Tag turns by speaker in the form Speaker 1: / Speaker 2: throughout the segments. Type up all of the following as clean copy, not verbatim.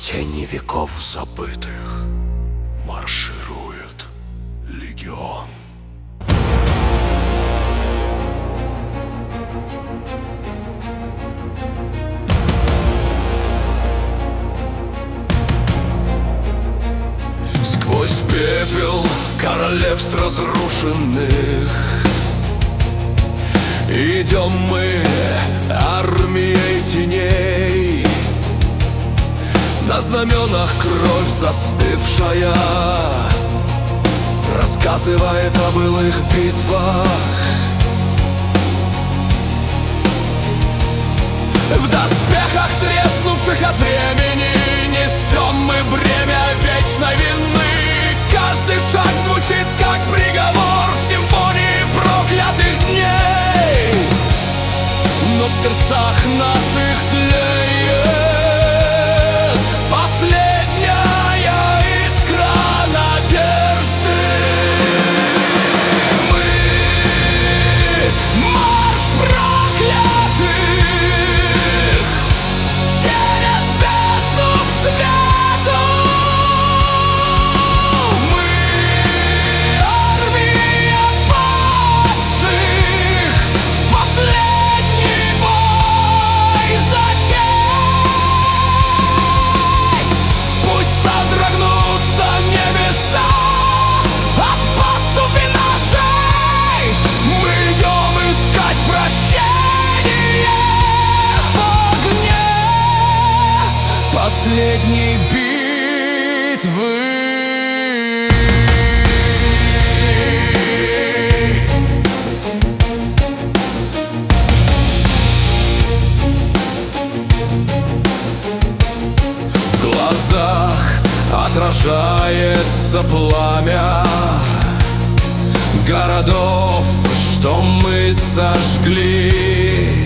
Speaker 1: тени веков забытых марширует легион. Сквозь пепел королевств разрушенных идем мы армией теней. На знаменах кровь застывшая рассказывает о былых битвах. В доспехах, треснувших от времени, несем мы бремя вечной вины. Каждый шаг звучит как приговор в симфонии проклятых дней. Но в сердцах наших тлеет последняя искра надежды. Мы марш проклятых через бездну к свету. Мы армия падших в последний бой за честь. Пусть содрогнутся небеса от поступи нашей. Мы идем искать прощение в огне последней битвы. В глазах отражается пламя городов, что мы сожгли,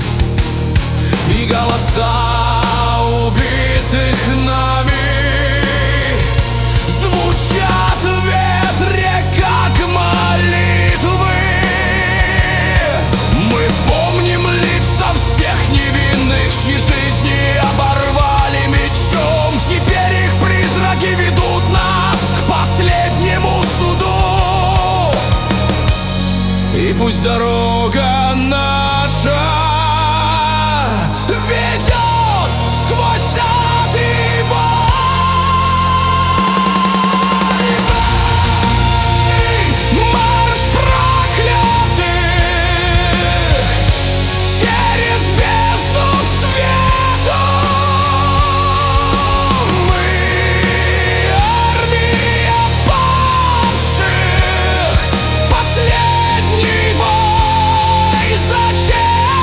Speaker 1: и голоса убитых нами звучат в ветре, как молитвы. Мы помним лица всех невинных, чьи жизни оборвали мечом. Теперь их призраки ведут нас к последнему суду. И пусть дорога наша ведет сквозь ад и боль. Марш проклятых через бездну к свету. Мы армия падших в последний бой за честь.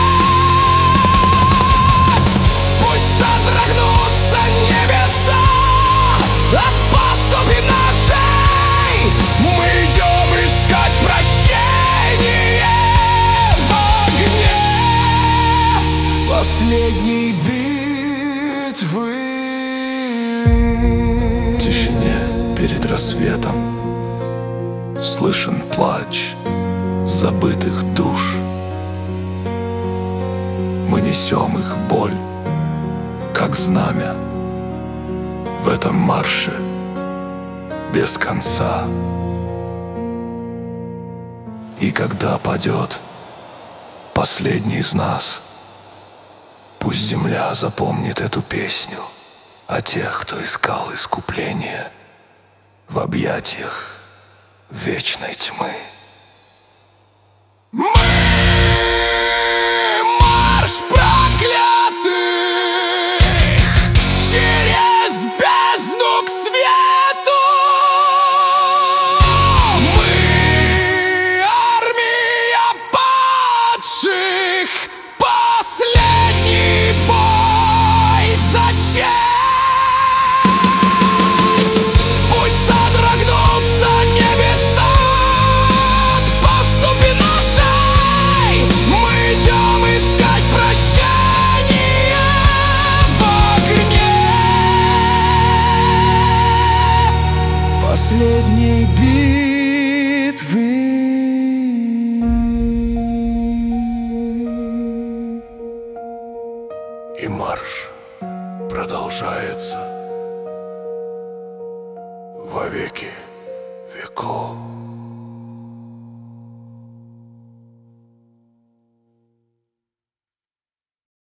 Speaker 1: Пусть содрогнутся небеса от поступи нашей. Мы идем искать прощение в огне последней битвы. В тишине перед рассветом слышен плач забытых душ. Мы несем их боль, как знамя, в этом марше без конца. И когда падет последний из нас, пусть земля запомнит эту песню о тех, кто искал искупление в объятиях вечной тьмы. Мы марш проклятых через бездну к свету. Мы армия падших, последний бой за честь. Пусть содрогнутся небеса от поступи нашей. Мы идем искать прощение в огне последней битвы. И марш продолжается во веки веков.